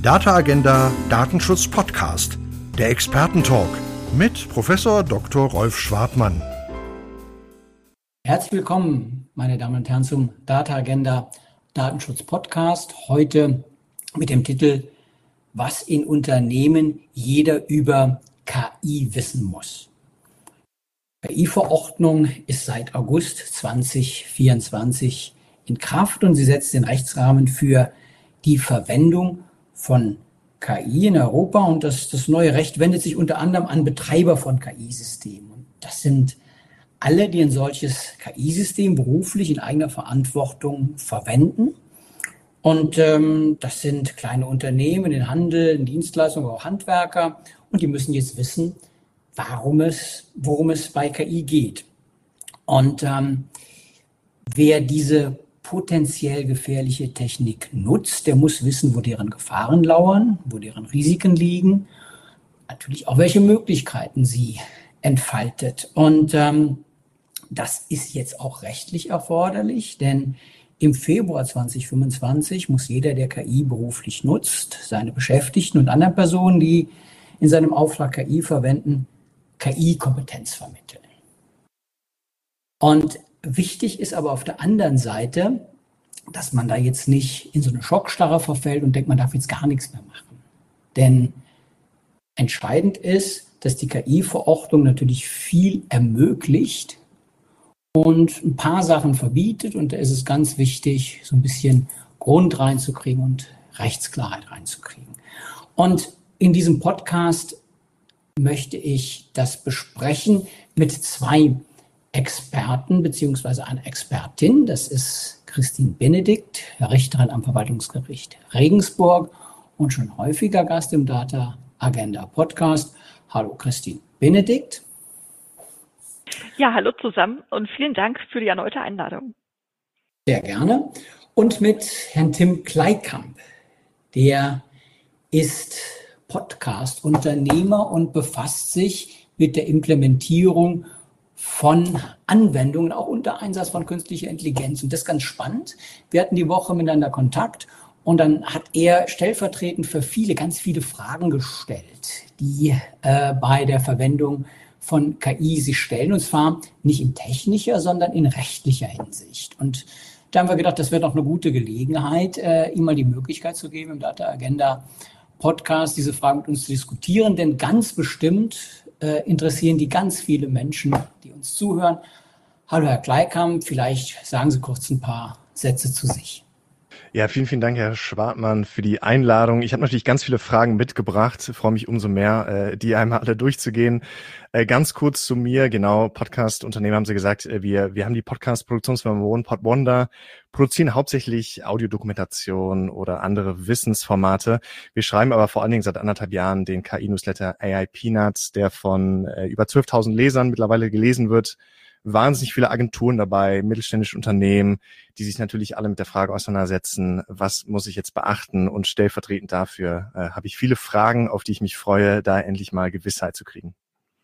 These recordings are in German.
Data Agenda Datenschutz Podcast, der Expertentalk mit Professor Dr. Rolf Schwartmann. Herzlich willkommen, meine Damen und Herren, zum Data Agenda Datenschutz Podcast. Heute mit dem Titel Was in Unternehmen jeder über KI wissen muss. KI-Verordnung ist seit August 2024 in Kraft und sie setzt den Rechtsrahmen für die Verwendung von KI in Europa, und das neue Recht wendet sich unter anderem an Betreiber von KI-Systemen. Und das sind alle, die ein solches KI-System beruflich in eigener Verantwortung verwenden. Und das sind kleine Unternehmen, den Handel, in Dienstleistungen, aber auch Handwerker. Und die müssen jetzt wissen, worum es bei KI geht. Und wer diese potenziell gefährliche Technik nutzt, der muss wissen, wo deren Gefahren lauern, wo deren Risiken liegen, natürlich auch welche Möglichkeiten sie entfaltet. Und das ist jetzt auch rechtlich erforderlich, denn im Februar 2025 muss jeder, der KI beruflich nutzt, seine Beschäftigten und anderen Personen, die in seinem Auftrag KI verwenden, KI-Kompetenz vermitteln. Und wichtig ist aber auf der anderen Seite, dass man da jetzt nicht in so eine Schockstarre verfällt und denkt, man darf jetzt gar nichts mehr machen. Denn entscheidend ist, dass die KI-Verordnung natürlich viel ermöglicht und ein paar Sachen verbietet. Und da ist es ganz wichtig, so ein bisschen Grund reinzukriegen und Rechtsklarheit reinzukriegen. Und in diesem Podcast möchte ich das besprechen mit zwei Experten beziehungsweise einer Expertin. Das ist Christine Benedikt, Richterin am Verwaltungsgericht Regensburg und schon häufiger Gast im Data Agenda Podcast. Hallo Christine Benedikt. Ja, hallo zusammen und vielen Dank für die erneute Einladung. Sehr gerne. Und mit Herrn Tim Kleikamp. Der ist Podcast-Unternehmer und befasst sich mit der Implementierung von Anwendungen, auch unter Einsatz von künstlicher Intelligenz. Und das ist ganz spannend. Wir hatten die Woche miteinander Kontakt und dann hat er stellvertretend für ganz viele Fragen gestellt, die bei der Verwendung von KI sich stellen. Und zwar nicht in technischer, sondern in rechtlicher Hinsicht. Und da haben wir gedacht, das wäre doch eine gute Gelegenheit, ihm mal die Möglichkeit zu geben, im Data Agenda Podcast diese Fragen mit uns zu diskutieren. Denn ganz bestimmt interessieren die ganz viele Menschen, die uns zuhören. Hallo Herr Kleikamp, vielleicht sagen Sie kurz ein paar Sätze zu sich. Ja, vielen, vielen Dank, Herr Schwartmann, für die Einladung. Ich habe natürlich ganz viele Fragen mitgebracht. Ich freue mich umso mehr, die einmal alle durchzugehen. Ganz kurz zu mir, genau, Podcast-Unternehmen haben Sie gesagt, wir haben die Podcast-Produktionsfirma OnePodWonder, produzieren hauptsächlich Audiodokumentation oder andere Wissensformate. Wir schreiben aber vor allen Dingen seit 1,5 Jahren den KI-Newsletter AI Peanuts, der von über 12.000 Lesern mittlerweile gelesen wird. Wahnsinnig viele Agenturen dabei, mittelständische Unternehmen, die sich natürlich alle mit der Frage auseinandersetzen, was muss ich jetzt beachten, und stellvertretend dafür habe ich viele Fragen, auf die ich mich freue, da endlich mal Gewissheit zu kriegen.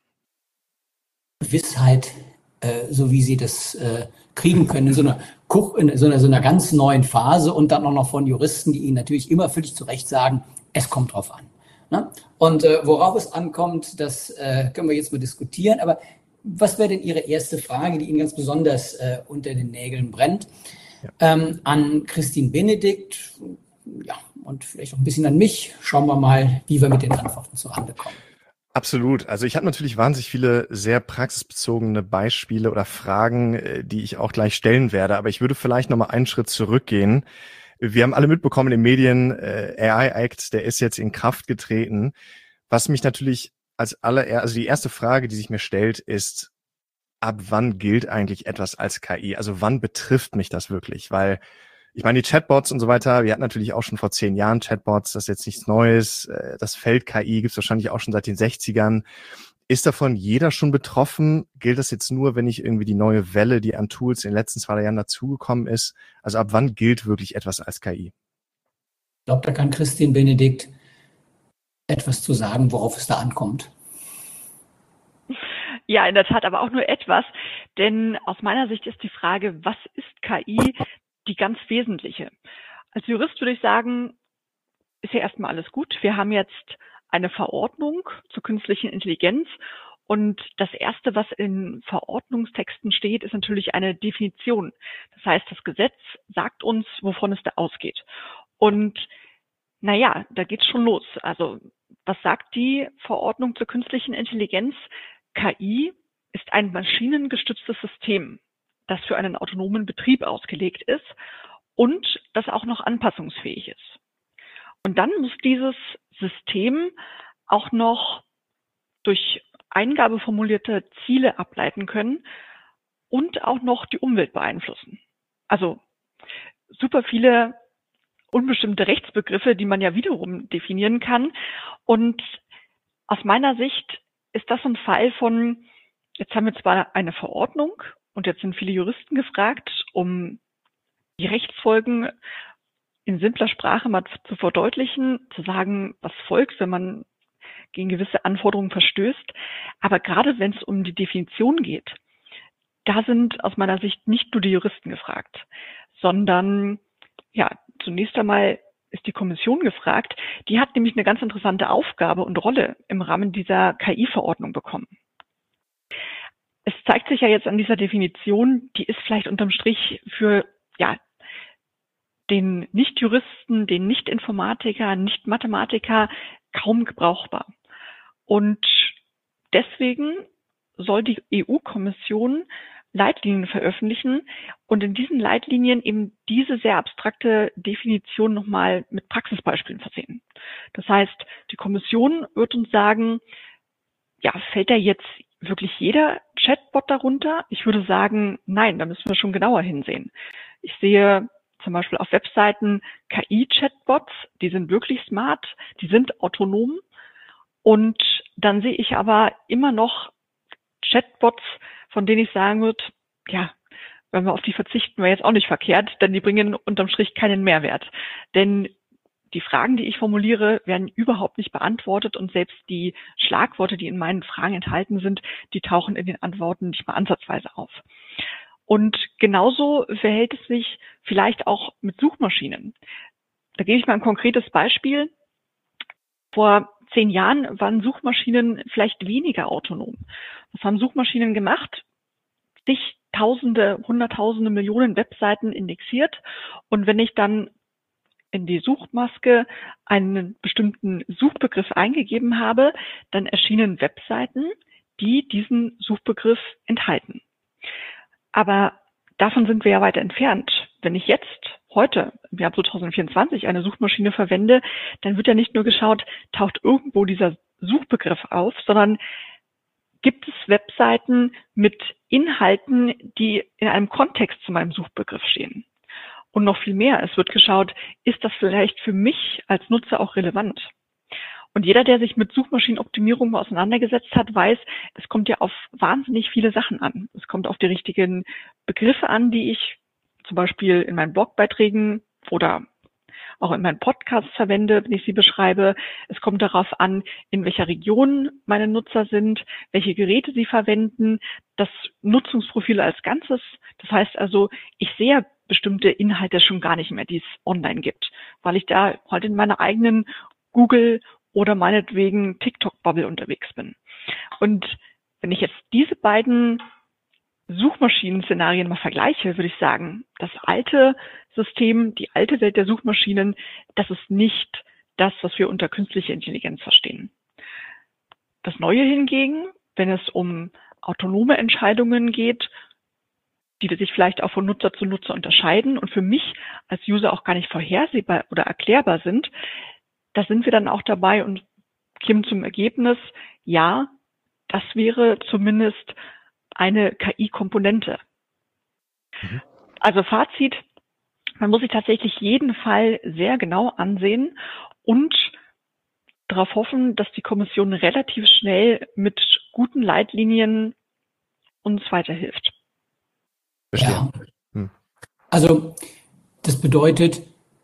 Gewissheit, so wie Sie das kriegen können, in so einer ganz neuen Phase und dann auch noch von Juristen, die Ihnen natürlich immer völlig zu Recht sagen, es kommt drauf an. Ne? Und worauf es ankommt, das können wir jetzt mal diskutieren, aber was wäre denn Ihre erste Frage, die Ihnen ganz besonders unter den Nägeln brennt? Ja. An Christine Benedikt, ja, und vielleicht auch ein bisschen an mich. Schauen wir mal, wie wir mit den Antworten zurande kommen. Absolut. Also ich habe natürlich wahnsinnig viele sehr praxisbezogene Beispiele oder Fragen, die ich auch gleich stellen werde. Aber ich würde vielleicht nochmal einen Schritt zurückgehen. Wir haben alle mitbekommen in den Medien, AI Act, der ist jetzt in Kraft getreten. Was mich natürlich also die erste Frage, die sich mir stellt, ist, ab wann gilt eigentlich etwas als KI? Also wann betrifft mich das wirklich? Weil, ich meine, die Chatbots und so weiter, wir hatten natürlich auch schon vor 10 Jahren Chatbots, das ist jetzt nichts Neues. Das Feld KI gibt es wahrscheinlich auch schon seit den 60ern. Ist davon jeder schon betroffen? Gilt das jetzt nur, wenn ich irgendwie die neue Welle, die an Tools in den letzten 2 Jahren dazugekommen ist? Also ab wann gilt wirklich etwas als KI? Ich glaube, da kann Christine Benedikt etwas zu sagen, worauf es da ankommt. Ja, in der Tat, aber auch nur etwas, denn aus meiner Sicht ist die Frage, was ist KI, die ganz wesentliche. Als Jurist würde ich sagen, ist ja erstmal alles gut. Wir haben jetzt eine Verordnung zur künstlichen Intelligenz. Und das Erste, was in Verordnungstexten steht, ist natürlich eine Definition. Das heißt, das Gesetz sagt uns, wovon es da ausgeht. Und naja, da geht's schon los. Also was sagt die Verordnung zur künstlichen Intelligenz? KI ist ein maschinengestütztes System, das für einen autonomen Betrieb ausgelegt ist und das auch noch anpassungsfähig ist. Und dann muss dieses System auch noch durch Eingabe formulierte Ziele ableiten können und auch noch die Umwelt beeinflussen. Also super viele unbestimmte Rechtsbegriffe, die man ja wiederum definieren kann. Und aus meiner Sicht ist das ein Fall von, jetzt haben wir zwar eine Verordnung und jetzt sind viele Juristen gefragt, um die Rechtsfolgen in simpler Sprache mal zu verdeutlichen, zu sagen, was folgt, wenn man gegen gewisse Anforderungen verstößt. Aber gerade wenn es um die Definition geht, da sind aus meiner Sicht nicht nur die Juristen gefragt, sondern ja, zunächst einmal ist die Kommission gefragt. Die hat nämlich eine ganz interessante Aufgabe und Rolle im Rahmen dieser KI-Verordnung bekommen. Es zeigt sich ja jetzt an dieser Definition, die ist vielleicht unterm Strich für den Nicht-Juristen, den Nicht-Informatiker, Nicht-Mathematiker kaum gebrauchbar. Und deswegen soll die EU-Kommission Leitlinien veröffentlichen und in diesen Leitlinien eben diese sehr abstrakte Definition nochmal mit Praxisbeispielen versehen. Das heißt, die Kommission wird uns sagen, ja, fällt da jetzt wirklich jeder Chatbot darunter? Ich würde sagen, nein, da müssen wir schon genauer hinsehen. Ich sehe zum Beispiel auf Webseiten KI-Chatbots, die sind wirklich smart, die sind autonom. Und dann sehe ich aber immer noch Chatbots, von denen ich sagen würde, ja, wenn wir auf die verzichten, wäre jetzt auch nicht verkehrt, denn die bringen unterm Strich keinen Mehrwert. Denn die Fragen, die ich formuliere, werden überhaupt nicht beantwortet und selbst die Schlagworte, die in meinen Fragen enthalten sind, die tauchen in den Antworten nicht mal ansatzweise auf. Und genauso verhält es sich vielleicht auch mit Suchmaschinen. Da gebe ich mal ein konkretes Beispiel. Vor 10 Jahren waren Suchmaschinen vielleicht weniger autonom. Was haben Suchmaschinen gemacht? Tausende, Hunderttausende, Millionen Webseiten indexiert. Und wenn ich dann in die Suchmaske einen bestimmten Suchbegriff eingegeben habe, dann erschienen Webseiten, die diesen Suchbegriff enthalten. Aber davon sind wir ja weiter entfernt. Wenn ich jetzt, heute, im Jahr 2024, eine Suchmaschine verwende, dann wird ja nicht nur geschaut, taucht irgendwo dieser Suchbegriff auf, sondern gibt es Webseiten mit Inhalten, die in einem Kontext zu meinem Suchbegriff stehen. Und noch viel mehr, es wird geschaut, ist das vielleicht für mich als Nutzer auch relevant? Und jeder, der sich mit Suchmaschinenoptimierung mal auseinandergesetzt hat, weiß, es kommt ja auf wahnsinnig viele Sachen an. Es kommt auf die richtigen Begriffe an, die ich zum Beispiel in meinen Blogbeiträgen oder auch in meinen Podcasts verwende, wenn ich sie beschreibe. Es kommt darauf an, in welcher Region meine Nutzer sind, welche Geräte sie verwenden, das Nutzungsprofil als Ganzes. Das heißt also, ich sehe bestimmte Inhalte schon gar nicht mehr, die es online gibt, weil ich da halt in meiner eigenen Google- oder meinetwegen TikTok-Bubble unterwegs bin. Und wenn ich jetzt diese beiden Suchmaschinen-Szenarien mal vergleiche, würde ich sagen, das alte System, die alte Welt der Suchmaschinen, das ist nicht das, was wir unter künstlicher Intelligenz verstehen. Das Neue hingegen, wenn es um autonome Entscheidungen geht, die sich vielleicht auch von Nutzer zu Nutzer unterscheiden und für mich als User auch gar nicht vorhersehbar oder erklärbar sind, da sind wir dann auch dabei und kommen zum Ergebnis, ja, das wäre zumindest eine KI-Komponente. Also Fazit, man muss sich tatsächlich jeden Fall sehr genau ansehen und darauf hoffen, dass die Kommission relativ schnell mit guten Leitlinien uns weiterhilft. Ja. Also das bedeutet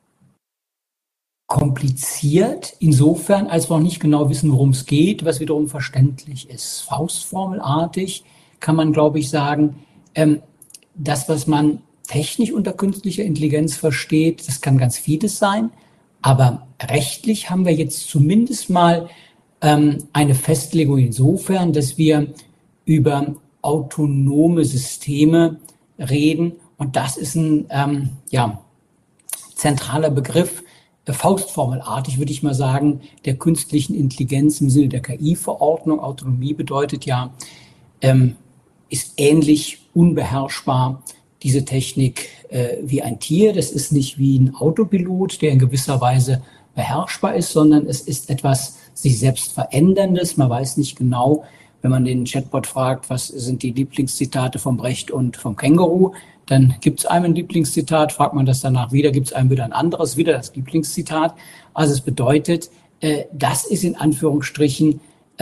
kompliziert insofern, als wir auch nicht genau wissen, worum es geht, was wiederum verständlich ist. Faustformelartig kann man, glaube ich, sagen, das, was man technisch unter künstlicher Intelligenz versteht, das kann ganz vieles sein, Aber rechtlich haben wir jetzt zumindest mal eine Festlegung insofern, dass wir über autonome Systeme reden. Und das ist ein zentraler Begriff, faustformelartig würde ich mal sagen, der künstlichen Intelligenz im Sinne der KI-Verordnung. Autonomie bedeutet ja, ist ähnlich unbeherrschbar diese Technik wie ein Tier. Das ist nicht wie ein Autopilot, der in gewisser Weise beherrschbar ist, sondern es ist etwas sich selbst Veränderndes. Man weiß nicht genau, wenn man den Chatbot fragt, was sind die Lieblingszitate vom Brecht und vom Känguru, dann gibt es einem ein Lieblingszitat, fragt man das danach wieder, gibt es einem wieder ein anderes, wieder das Lieblingszitat. Also es bedeutet, das ist in Anführungsstrichen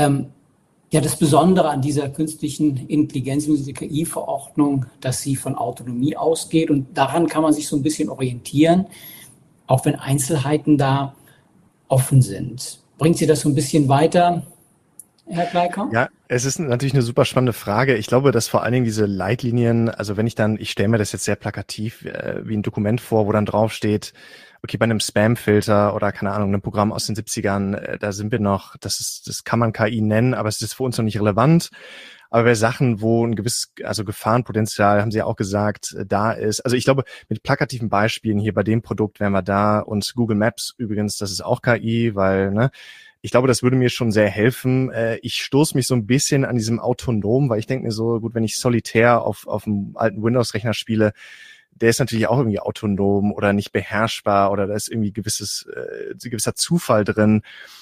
das Besondere an dieser künstlichen Intelligenz, dieser KI-Verordnung, dass sie von Autonomie ausgeht. Und daran kann man sich so ein bisschen orientieren, auch wenn Einzelheiten da offen sind. Bringt Sie das so ein bisschen weiter, Herr Kleiker? Ja, es ist natürlich eine super spannende Frage. Ich glaube, dass vor allen Dingen diese Leitlinien, also wenn ich stelle mir das jetzt sehr plakativ wie ein Dokument vor, wo dann drauf steht, okay, bei einem Spam-Filter oder keine Ahnung, einem Programm aus den 70ern, da sind wir noch, das kann man KI nennen, aber es ist für uns noch nicht relevant. Aber bei Sachen, wo ein gewisses, also Gefahrenpotenzial, haben Sie ja auch gesagt, da ist. Also ich glaube, mit plakativen Beispielen hier bei dem Produkt wären wir da, und Google Maps übrigens, das ist auch KI, weil, ich glaube, das würde mir schon sehr helfen. Ich stoße mich so ein bisschen an diesem Autonom, weil ich denke mir so, gut, wenn ich Solitär auf einem alten Windows-Rechner spiele, der ist natürlich auch irgendwie autonom oder nicht beherrschbar oder da ist irgendwie gewisser Zufall drin.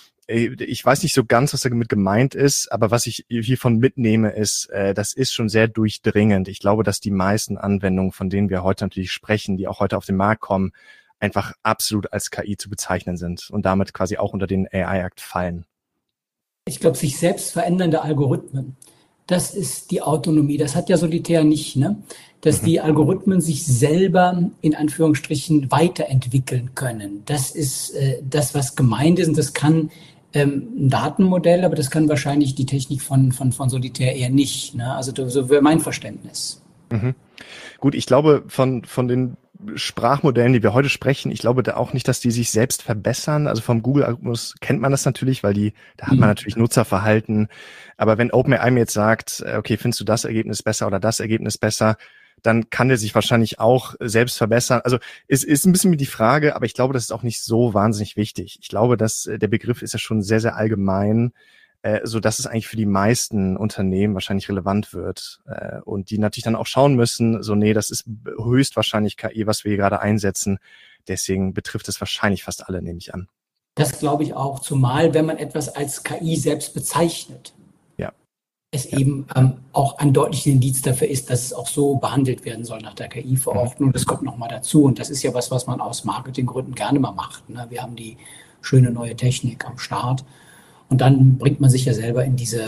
Ich weiß nicht so ganz, was damit gemeint ist, aber was ich hiervon mitnehme, ist, das ist schon sehr durchdringend. Ich glaube, dass die meisten Anwendungen, von denen wir heute natürlich sprechen, die auch heute auf den Markt kommen, einfach absolut als KI zu bezeichnen sind und damit quasi auch unter den AI-Act fallen. Ich glaube, sich selbst verändernde Algorithmen, das ist die Autonomie. Das hat ja Solitär nicht, dass die Algorithmen sich selber in Anführungsstrichen weiterentwickeln können. Das ist das, was gemeint ist. Und das kann ein Datenmodell, aber das kann wahrscheinlich die Technik von Solitär eher nicht. Also so wäre mein Verständnis. Mhm. Gut, ich glaube, von den Sprachmodellen, die wir heute sprechen, ich glaube da auch nicht, dass die sich selbst verbessern. Also vom Google-Algorithmus kennt man das natürlich, weil da hat man natürlich Nutzerverhalten. Aber wenn OpenAI mir jetzt sagt, okay, findest du das Ergebnis besser oder das Ergebnis besser, dann kann der sich wahrscheinlich auch selbst verbessern. Also es ist ein bisschen die Frage, aber ich glaube, das ist auch nicht so wahnsinnig wichtig. Ich glaube, dass der Begriff ist ja schon sehr, sehr allgemein, so dass es eigentlich für die meisten Unternehmen wahrscheinlich relevant wird und die natürlich dann auch schauen müssen, das ist höchstwahrscheinlich KI, was wir hier gerade einsetzen. Deswegen betrifft es wahrscheinlich fast alle, nehme ich an. Das glaube ich auch, zumal wenn man etwas als KI selbst bezeichnet. Ja. Es eben auch ein deutlicher Indiz dafür ist, dass es auch so behandelt werden soll nach der KI-Verordnung. Das kommt nochmal dazu und das ist ja was man aus Marketinggründen gerne mal macht. Wir haben die schöne neue Technik am Start. Und dann bringt man sich ja selber in diese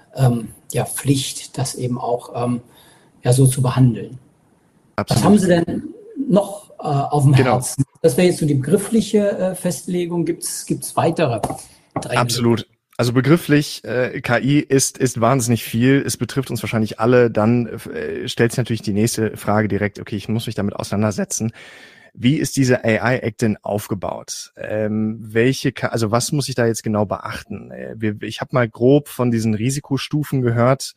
Pflicht, das eben auch so zu behandeln. Absolut. Was haben Sie denn noch auf dem Herzen? Das wäre jetzt so die begriffliche Festlegung. Gibt's weitere Drängende? Absolut. Also begrifflich, KI ist wahnsinnig viel. Es betrifft uns wahrscheinlich alle. Dann stellt sich natürlich die nächste Frage direkt, okay, ich muss mich damit auseinandersetzen. Wie ist diese AI-Act denn aufgebaut? Was muss ich da jetzt genau beachten? Ich habe mal grob von diesen Risikostufen gehört.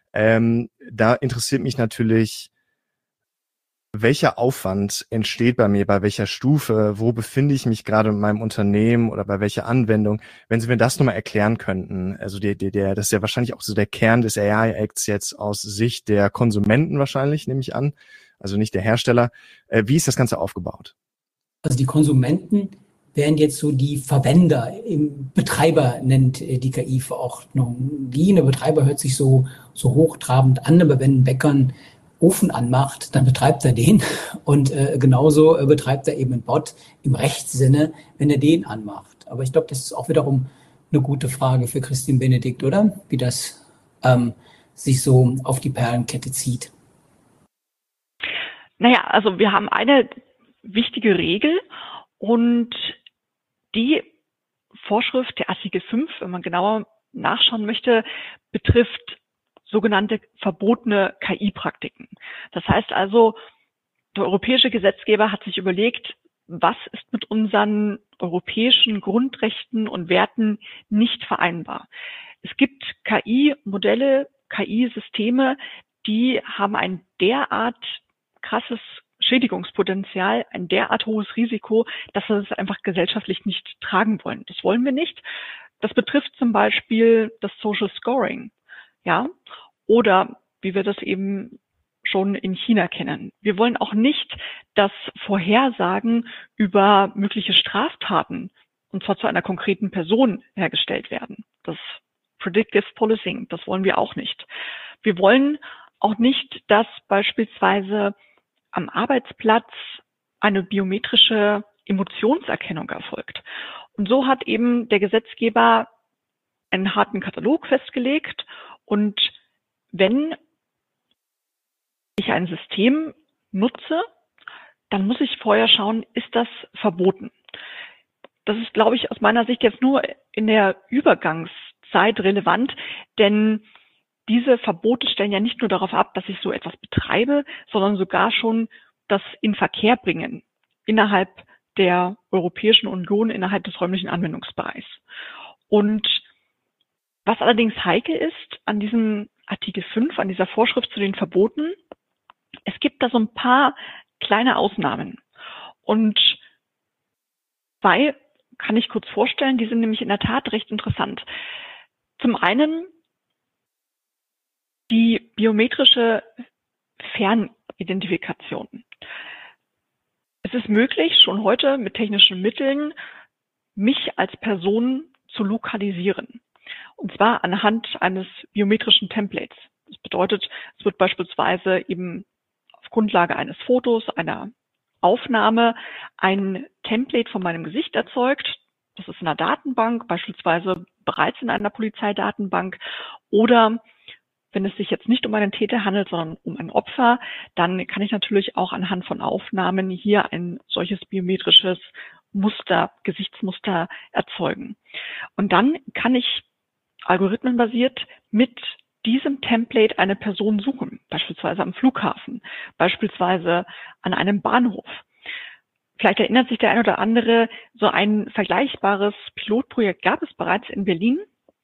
Da interessiert mich natürlich, welcher Aufwand entsteht bei mir, bei welcher Stufe, wo befinde ich mich gerade in meinem Unternehmen oder bei welcher Anwendung? Wenn Sie mir das nochmal erklären könnten, also das ist ja wahrscheinlich auch so der Kern des AI-Acts jetzt aus Sicht der Konsumenten wahrscheinlich, nehme ich an. Also nicht der Hersteller. Wie ist das Ganze aufgebaut? Also die Konsumenten wären jetzt so die Verwender. Betreiber nennt die KI-Verordnung. Der Betreiber hört sich so hochtrabend an, aber wenn ein Bäcker einen Ofen anmacht, dann betreibt er den. Und genauso betreibt er eben einen Bot im Rechtssinne, wenn er den anmacht. Aber ich glaube, das ist auch wiederum eine gute Frage für Christine Benedikt, oder? Wie das sich so auf die Perlenkette zieht. Naja, also wir haben eine wichtige Regel und die Vorschrift, der Artikel 5, wenn man genauer nachschauen möchte, betrifft sogenannte verbotene KI-Praktiken. Das heißt also, der europäische Gesetzgeber hat sich überlegt, was ist mit unseren europäischen Grundrechten und Werten nicht vereinbar. Es gibt KI-Modelle, KI-Systeme, die haben ein derart krasses Schädigungspotenzial, ein derart hohes Risiko, dass wir es einfach gesellschaftlich nicht tragen wollen. Das wollen wir nicht. Das betrifft zum Beispiel das Social Scoring, ja, oder wie wir das eben schon in China kennen. Wir wollen auch nicht, dass Vorhersagen über mögliche Straftaten, und zwar zu einer konkreten Person, hergestellt werden. Das Predictive Policing, das wollen wir auch nicht. Wir wollen auch nicht, dass beispielsweise am Arbeitsplatz eine biometrische Emotionserkennung erfolgt. Und so hat eben der Gesetzgeber einen harten Katalog festgelegt. Und wenn ich ein System nutze, dann muss ich vorher schauen, ist das verboten? Das ist, glaube ich, aus meiner Sicht jetzt nur in der Übergangszeit relevant, denn diese Verbote stellen ja nicht nur darauf ab, dass ich so etwas betreibe, sondern sogar schon das in Verkehr bringen innerhalb der Europäischen Union, innerhalb des räumlichen Anwendungsbereichs. Und was allerdings heikel ist an diesem Artikel 5, an dieser Vorschrift zu den Verboten, es gibt da so ein paar kleine Ausnahmen. Und zwei kann ich kurz vorstellen, die sind nämlich in der Tat recht interessant. Zum einen die biometrische Fernidentifikation. Es ist möglich, schon heute mit technischen Mitteln, mich als Person zu lokalisieren. Und zwar anhand eines biometrischen Templates. Das bedeutet, es wird beispielsweise eben auf Grundlage eines Fotos, einer Aufnahme, ein Template von meinem Gesicht erzeugt. Das ist in einer Datenbank, beispielsweise bereits in einer Polizeidatenbank. Oder wenn es sich jetzt nicht um einen Täter handelt, sondern um ein Opfer, dann kann ich natürlich auch anhand von Aufnahmen hier ein solches biometrisches Muster, Gesichtsmuster erzeugen. Und dann kann ich algorithmenbasiert mit diesem Template eine Person suchen, beispielsweise am Flughafen, beispielsweise an einem Bahnhof. Vielleicht erinnert sich der ein oder andere, so ein vergleichbares Pilotprojekt gab es bereits in Berlin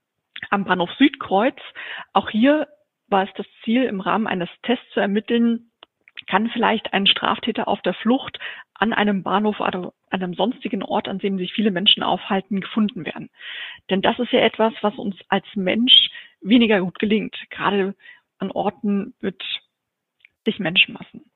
am Bahnhof Südkreuz. Auch hier war es das Ziel, im Rahmen eines Tests zu ermitteln, kann vielleicht ein Straftäter auf der Flucht an einem Bahnhof oder an einem sonstigen Ort, an dem sich viele Menschen aufhalten, gefunden werden. Denn das ist ja etwas, was uns als Mensch weniger gut gelingt, gerade an Orten mit sich Menschenmassen.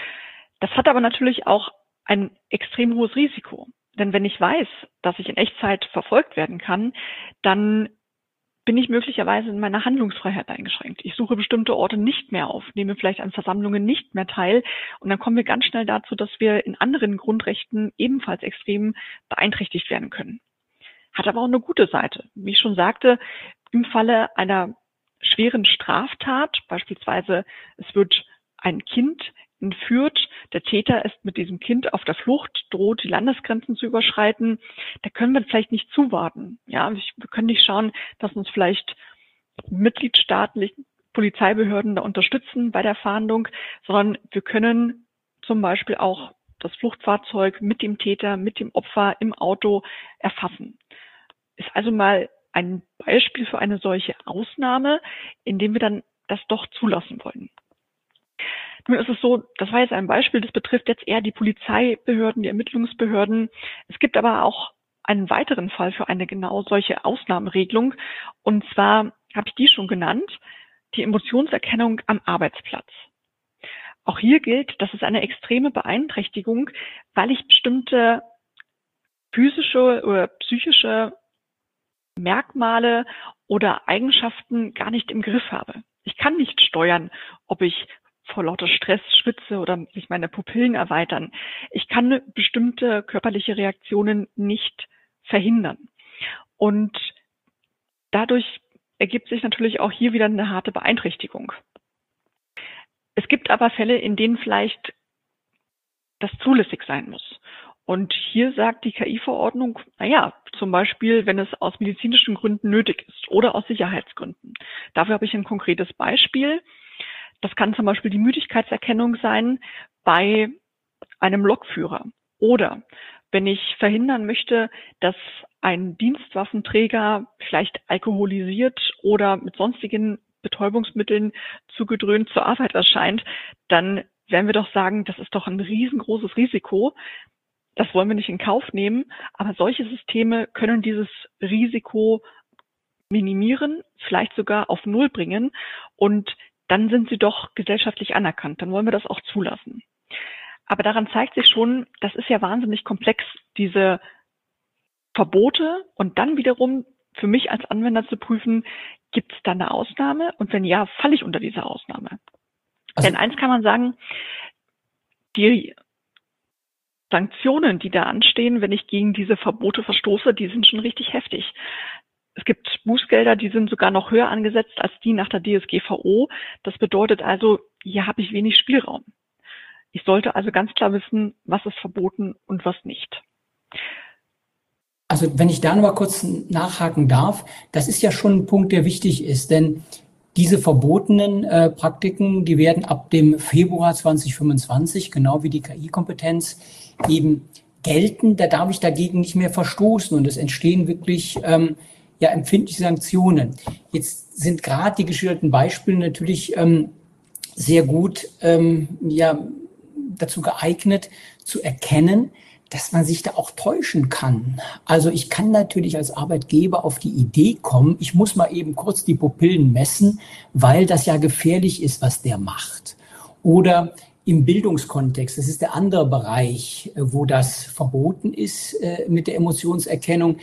Das hat aber natürlich auch ein extrem hohes Risiko. Denn wenn ich weiß, dass ich in Echtzeit verfolgt werden kann, dann bin ich möglicherweise in meiner Handlungsfreiheit eingeschränkt. Ich suche bestimmte Orte nicht mehr auf, nehme vielleicht an Versammlungen nicht mehr teil und dann kommen wir ganz schnell dazu, dass wir in anderen Grundrechten ebenfalls extrem beeinträchtigt werden können. Hat aber auch eine gute Seite. Wie ich schon sagte, im Falle einer schweren Straftat, beispielsweise es wird ein Kind entführt, der Täter ist mit diesem Kind auf der Flucht, droht die Landesgrenzen zu überschreiten, da können wir vielleicht nicht zuwarten. Ja, wir können nicht schauen, dass uns vielleicht mitgliedstaatliche Polizeibehörden da unterstützen bei der Fahndung, sondern wir können zum Beispiel auch das Fluchtfahrzeug mit dem Täter, mit dem Opfer im Auto erfassen. Ist also mal ein Beispiel für eine solche Ausnahme, in dem wir dann das doch zulassen wollen. Nun ist es so, das war jetzt ein Beispiel, das betrifft jetzt eher die Polizeibehörden, die Ermittlungsbehörden. Es gibt aber auch einen weiteren Fall für eine genau solche Ausnahmeregelung. Und zwar habe ich die schon genannt, die Emotionserkennung am Arbeitsplatz. Auch hier gilt, das ist eine extreme Beeinträchtigung, weil ich bestimmte physische oder psychische Merkmale oder Eigenschaften gar nicht im Griff habe. Ich kann nicht steuern, ob ich vor lauter Stress schwitze oder sich meine Pupillen erweitern. Ich kann bestimmte körperliche Reaktionen nicht verhindern. Und dadurch ergibt sich natürlich auch hier wieder eine harte Beeinträchtigung. Es gibt aber Fälle, in denen vielleicht das zulässig sein muss. Und hier sagt die KI-Verordnung, naja, zum Beispiel, wenn es aus medizinischen Gründen nötig ist oder aus Sicherheitsgründen. Dafür habe ich ein konkretes Beispiel. Das kann zum Beispiel die Müdigkeitserkennung sein bei einem Lokführer oder Wenn ich verhindern möchte, dass ein Dienstwaffenträger vielleicht alkoholisiert oder mit sonstigen Betäubungsmitteln zugedröhnt zur Arbeit erscheint, dann werden wir doch sagen, das ist doch ein riesengroßes Risiko. Das wollen wir nicht in Kauf nehmen. Aber solche Systeme können dieses Risiko minimieren, vielleicht sogar auf Null bringen. Und dann sind sie doch gesellschaftlich anerkannt. Dann wollen wir das auch zulassen. Aber daran zeigt sich schon, das ist ja wahnsinnig komplex, diese Verbote und dann wiederum für mich als Anwender zu prüfen, gibt es da eine Ausnahme? Und wenn ja, falle ich unter diese Ausnahme? Also, denn eins kann man sagen, die Sanktionen, die da anstehen, wenn ich gegen diese Verbote verstoße, die sind schon richtig heftig. Es gibt Bußgelder, die sind sogar noch höher angesetzt als die nach der DSGVO. Das bedeutet also, hier habe ich wenig Spielraum. Ich sollte also ganz klar wissen, was ist verboten und was nicht. Also wenn ich da noch mal kurz nachhaken darf, das ist ja schon ein Punkt, der wichtig ist, denn diese verbotenen Praktiken, die werden ab dem Februar 2025, genau wie die KI-Kompetenz, eben gelten. Da darf ich dagegen nicht mehr verstoßen und es entstehen wirklich empfindliche Sanktionen. Jetzt sind gerade die geschilderten Beispiele natürlich sehr gut dazu geeignet, zu erkennen, dass man sich da auch täuschen kann. Also ich kann natürlich als Arbeitgeber auf die Idee kommen, ich muss mal eben kurz die Pupillen messen, weil das ja gefährlich ist, was der macht. Oder im Bildungskontext, das ist der andere Bereich, wo das verboten ist mit der Emotionserkennung.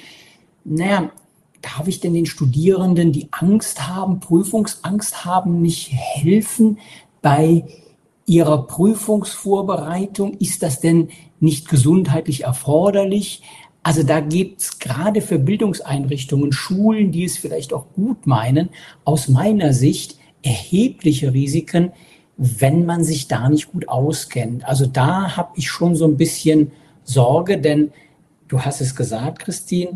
Darf ich denn den Studierenden, die Angst haben, Prüfungsangst haben, nicht helfen bei ihrer Prüfungsvorbereitung? Ist das denn nicht gesundheitlich erforderlich? Also da gibt es gerade für Bildungseinrichtungen, Schulen, die es vielleicht auch gut meinen, aus meiner Sicht erhebliche Risiken, wenn man sich da nicht gut auskennt. Also da habe ich schon so ein bisschen Sorge, denn du hast es gesagt, Christine,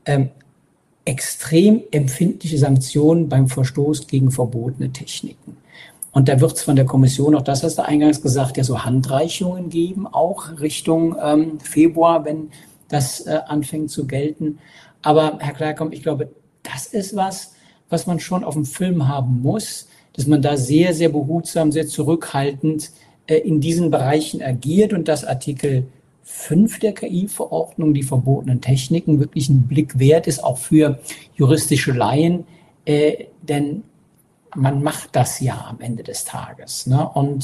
extrem empfindliche Sanktionen beim Verstoß gegen verbotene Techniken. Und da wird es von der Kommission, auch das hast du eingangs gesagt, ja so Handreichungen geben, auch Richtung Februar, wenn das anfängt zu gelten. Aber Herr Kleikamp, ich glaube, das ist was man schon auf dem Film haben muss, dass man da sehr, sehr behutsam, sehr zurückhaltend in diesen Bereichen agiert und dass Artikel 5 der KI-Verordnung, die verbotenen Techniken, wirklich ein Blick wert ist, auch für juristische Laien, denn man macht das ja am Ende des Tages. Ne? Und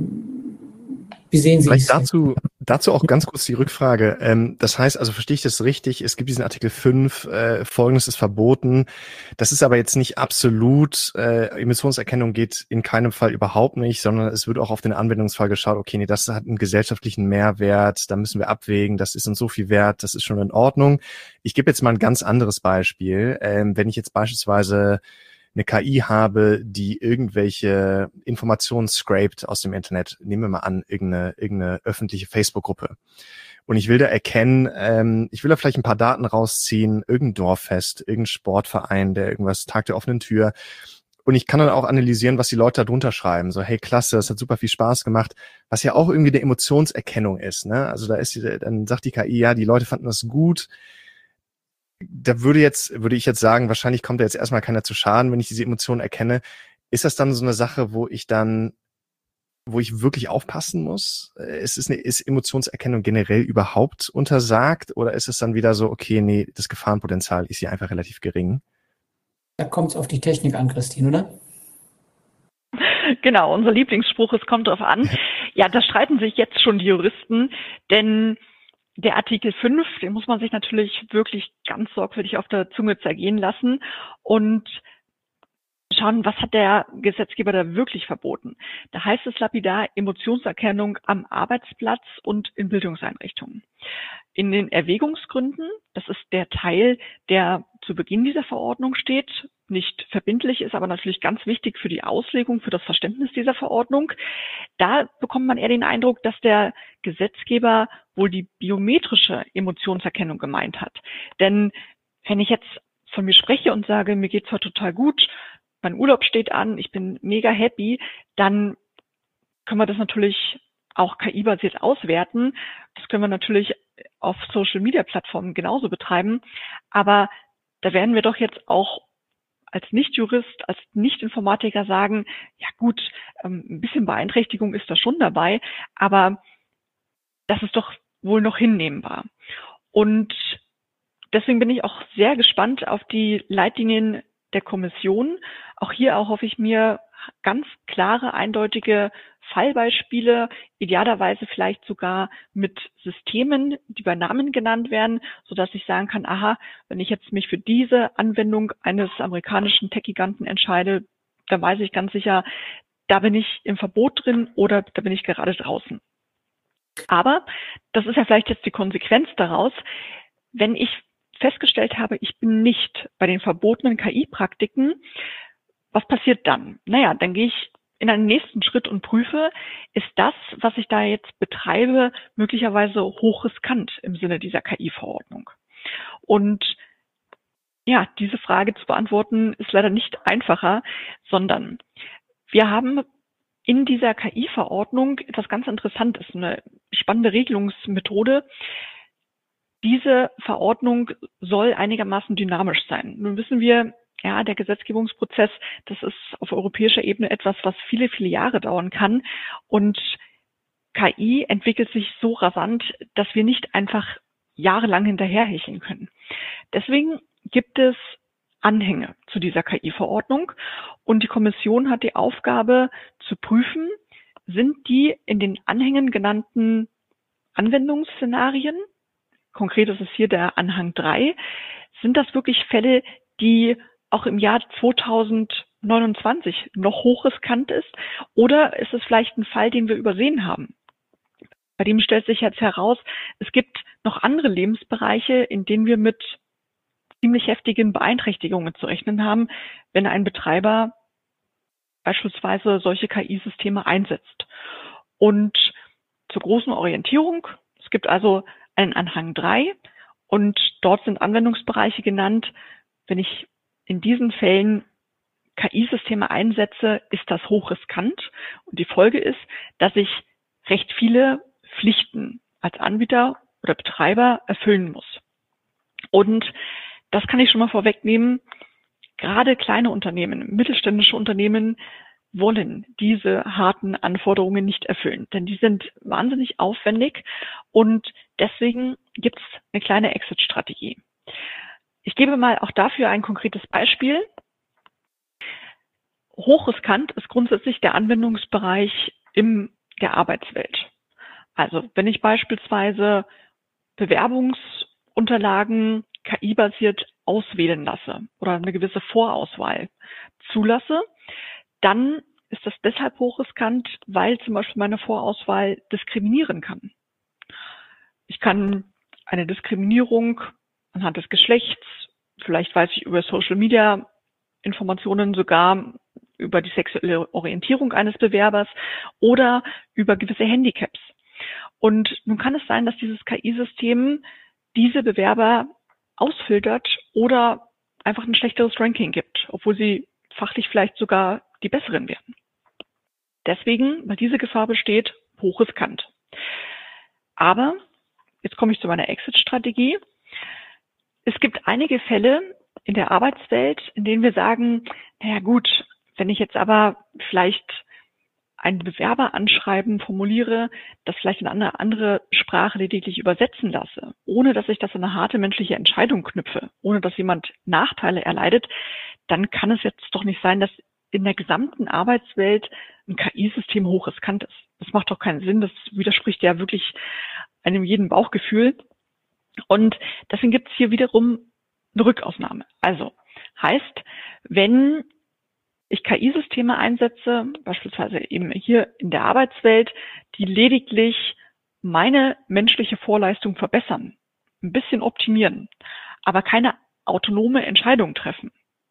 wie sehen Sie es? Dazu auch ganz kurz die Rückfrage. Das heißt, also verstehe ich das richtig, es gibt diesen Artikel 5, Folgendes ist verboten. Das ist aber jetzt nicht absolut, Emissionserkennung geht in keinem Fall überhaupt nicht, sondern es wird auch auf den Anwendungsfall geschaut, okay, nee, das hat einen gesellschaftlichen Mehrwert, da müssen wir abwägen, das ist uns so viel wert, das ist schon in Ordnung. Ich gebe jetzt mal ein ganz anderes Beispiel. Wenn ich jetzt beispielsweise eine KI habe, die irgendwelche Informationen scrapt aus dem Internet, nehmen wir mal an, irgendeine öffentliche Facebook-Gruppe. Und ich will da erkennen, ich will da vielleicht ein paar Daten rausziehen, irgendein Dorffest, irgendein Sportverein, der irgendwas, Tag der offenen Tür. Und ich kann dann auch analysieren, was die Leute da drunter schreiben. So, hey, klasse, das hat super viel Spaß gemacht. Was ja auch irgendwie eine Emotionserkennung ist, ne? Also dann sagt die KI, ja, die Leute fanden das gut. Da würde ich jetzt sagen, wahrscheinlich kommt da jetzt erstmal keiner zu Schaden, wenn ich diese Emotionen erkenne. Ist das dann so eine Sache, wo ich wirklich aufpassen muss? Ist Emotionserkennung generell überhaupt untersagt? Oder ist es dann wieder so, okay, nee, das Gefahrenpotenzial ist hier einfach relativ gering? Da kommt es auf die Technik an, Christine, oder? Genau, unser Lieblingsspruch, es kommt drauf an. Ja, da streiten sich jetzt schon die Juristen, denn der Artikel 5, den muss man sich natürlich wirklich ganz sorgfältig auf der Zunge zergehen lassen und schauen, was hat der Gesetzgeber da wirklich verboten. Da heißt es lapidar Emotionserkennung am Arbeitsplatz und in Bildungseinrichtungen. In den Erwägungsgründen, das ist der Teil, der zu Beginn dieser Verordnung steht, nicht verbindlich ist, aber natürlich ganz wichtig für die Auslegung, für das Verständnis dieser Verordnung. Da bekommt man eher den Eindruck, dass der Gesetzgeber wohl die biometrische Emotionserkennung gemeint hat. Denn wenn ich jetzt von mir spreche und sage, mir geht's heute total gut, mein Urlaub steht an, ich bin mega happy, dann können wir das natürlich auch KI-basiert auswerten. Das können wir natürlich auf Social-Media-Plattformen genauso betreiben. Aber da werden wir doch jetzt auch als Nicht-Jurist, als Nicht-Informatiker sagen, ja gut, ein bisschen Beeinträchtigung ist da schon dabei, aber das ist doch wohl noch hinnehmbar. Und deswegen bin ich auch sehr gespannt auf die Leitlinien der Kommission. Auch hier hoffe ich mir ganz klare, eindeutige Fallbeispiele, idealerweise vielleicht sogar mit Systemen, die bei Namen genannt werden, sodass ich sagen kann, aha, wenn ich jetzt mich für diese Anwendung eines amerikanischen Tech-Giganten entscheide, dann weiß ich ganz sicher, da bin ich im Verbot drin oder da bin ich gerade draußen. Aber das ist ja vielleicht jetzt die Konsequenz daraus, wenn ich festgestellt habe, ich bin nicht bei den verbotenen KI-Praktiken, was passiert dann? Naja, dann gehe ich in einen nächsten Schritt und prüfe, ist das, was ich da jetzt betreibe, möglicherweise hochriskant im Sinne dieser KI-Verordnung? Und ja, diese Frage zu beantworten ist leider nicht einfacher, sondern wir haben in dieser KI-Verordnung etwas ganz Interessantes, eine spannende Regelungsmethode. Diese Verordnung soll einigermaßen dynamisch sein. Nun wissen wir, ja, der Gesetzgebungsprozess, das ist auf europäischer Ebene etwas, was viele, viele Jahre dauern kann. Und KI entwickelt sich so rasant, dass wir nicht einfach jahrelang hinterherhecheln können. Deswegen gibt es Anhänge zu dieser KI-Verordnung und die Kommission hat die Aufgabe zu prüfen, sind die in den Anhängen genannten Anwendungsszenarien, konkret ist es hier der Anhang 3, sind das wirklich Fälle, die auch im Jahr 2029 noch hochriskant ist, oder ist es vielleicht ein Fall, den wir übersehen haben? Bei dem stellt sich jetzt heraus, es gibt noch andere Lebensbereiche, in denen wir mit ziemlich heftigen Beeinträchtigungen zu rechnen haben, wenn ein Betreiber beispielsweise solche KI-Systeme einsetzt. Und zur großen Orientierung, es gibt also einen Anhang 3 und dort sind Anwendungsbereiche genannt. Wenn ich in diesen Fällen KI-Systeme einsetze, ist das hochriskant. Und die Folge ist, dass ich recht viele Pflichten als Anbieter oder Betreiber erfüllen muss. Und das kann ich schon mal vorwegnehmen. Gerade kleine Unternehmen, mittelständische Unternehmen wollen diese harten Anforderungen nicht erfüllen, denn die sind wahnsinnig aufwendig und deswegen gibt es eine kleine Exit-Strategie. Ich gebe mal auch dafür ein konkretes Beispiel. Hochriskant ist grundsätzlich der Anwendungsbereich in der Arbeitswelt. Also wenn ich beispielsweise Bewerbungsunterlagen KI-basiert auswählen lasse oder eine gewisse Vorauswahl zulasse, dann ist das deshalb hochriskant, weil zum Beispiel meine Vorauswahl diskriminieren kann. Ich kann eine Diskriminierung anhand des Geschlechts, vielleicht weiß ich über Social Media Informationen sogar über die sexuelle Orientierung eines Bewerbers oder über gewisse Handicaps. Und nun kann es sein, dass dieses KI-System diese Bewerber ausfiltert oder einfach ein schlechteres Ranking gibt, obwohl sie fachlich vielleicht sogar die besseren werden. Deswegen, weil diese Gefahr besteht, hochriskant. Aber, jetzt komme ich zu meiner Exit-Strategie. Es gibt einige Fälle in der Arbeitswelt, in denen wir sagen, naja gut, wenn ich jetzt aber vielleicht ein Bewerberanschreiben formuliere, das vielleicht in eine andere Sprache lediglich übersetzen lasse, ohne dass ich das an eine harte menschliche Entscheidung knüpfe, ohne dass jemand Nachteile erleidet, dann kann es jetzt doch nicht sein, dass in der gesamten Arbeitswelt ein KI-System hochriskant ist. Das macht doch keinen Sinn, das widerspricht ja wirklich einem jeden Bauchgefühl. Und deswegen gibt es hier wiederum eine Rückausnahme. Also heißt, wenn ich KI-Systeme einsetze, beispielsweise eben hier in der Arbeitswelt, die lediglich meine menschliche Vorleistung verbessern, ein bisschen optimieren, aber keine autonome Entscheidung treffen,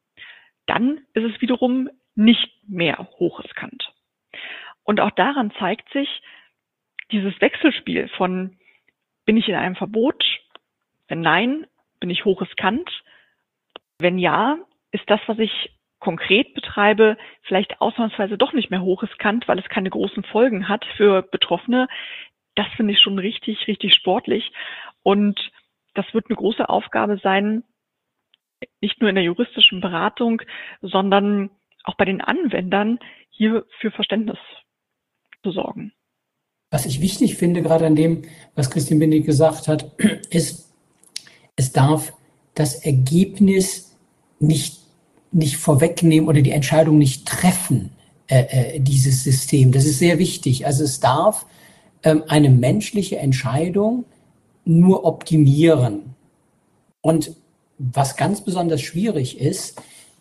dann ist es wiederum nicht mehr hochriskant. Und auch daran zeigt sich dieses Wechselspiel von, bin ich in einem Verbot? Wenn nein, bin ich hochriskant? Wenn ja, ist das, was ich konkret betreibe, vielleicht ausnahmsweise doch nicht mehr hochriskant, weil es keine großen Folgen hat für Betroffene. Das finde ich schon richtig, richtig sportlich. Und das wird eine große Aufgabe sein, nicht nur in der juristischen Beratung, sondern auch bei den Anwendern hier für Verständnis zu sorgen. Was ich wichtig finde, gerade an dem, was Christine Benedikt gesagt hat, ist, es darf das Ergebnis nicht vorwegnehmen oder die Entscheidung nicht treffen, dieses System. Das ist sehr wichtig. Also es darf eine menschliche Entscheidung nur optimieren. Und was ganz besonders schwierig ist,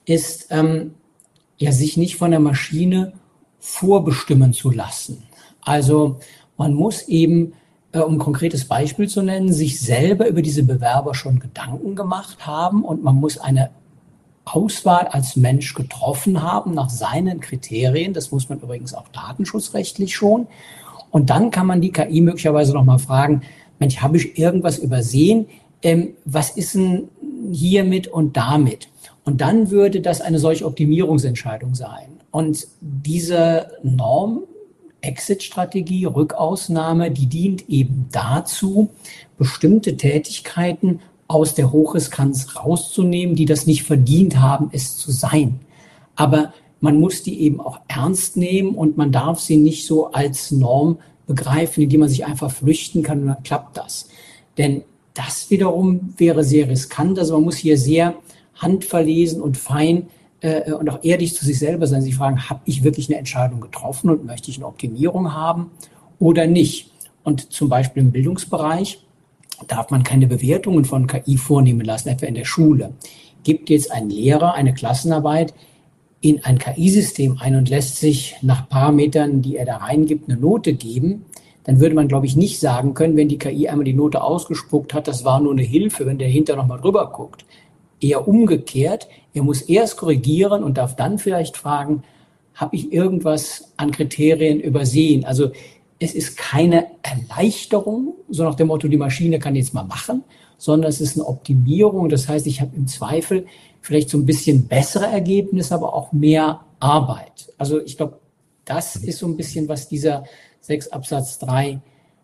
sich nicht von der Maschine vorbestimmen zu lassen. Also man muss eben, um ein konkretes Beispiel zu nennen, sich selber über diese Bewerber schon Gedanken gemacht haben und man muss eine Auswahl als Mensch getroffen haben nach seinen Kriterien. Das muss man übrigens auch datenschutzrechtlich schon. Und dann kann man die KI möglicherweise nochmal fragen, Mensch, habe ich irgendwas übersehen? Was ist denn hiermit und damit? Und dann würde das eine solche Optimierungsentscheidung sein. Und diese Norm-Exit-Strategie, Rückausnahme, die dient eben dazu, bestimmte Tätigkeiten aus der Hochriskanz rauszunehmen, die das nicht verdient haben, es zu sein. Aber man muss die eben auch ernst nehmen und man darf sie nicht so als Norm begreifen, in die man sich einfach flüchten kann und dann klappt das. Denn das wiederum wäre sehr riskant. Also man muss hier sehr handverlesen und fein und auch ehrlich zu sich selber sein. Sich fragen, habe ich wirklich eine Entscheidung getroffen und möchte ich eine Optimierung haben oder nicht? Und zum Beispiel im Bildungsbereich darf man keine Bewertungen von KI vornehmen lassen, etwa in der Schule. Gibt jetzt ein Lehrer eine Klassenarbeit in ein KI-System ein und lässt sich nach Parametern, die er da reingibt, eine Note geben, dann würde man, glaube ich, nicht sagen können, wenn die KI einmal die Note ausgespuckt hat, das war nur eine Hilfe, wenn der hinterher nochmal drüber guckt. Eher umgekehrt, er muss erst korrigieren und darf dann vielleicht fragen, habe ich irgendwas an Kriterien übersehen? Also es ist keine Erleichterung, so nach dem Motto, die Maschine kann jetzt mal machen, sondern es ist eine Optimierung. Das heißt, ich habe im Zweifel vielleicht so ein bisschen bessere Ergebnisse, aber auch mehr Arbeit. Also ich glaube, das ist so ein bisschen, was dieser 6 Absatz 3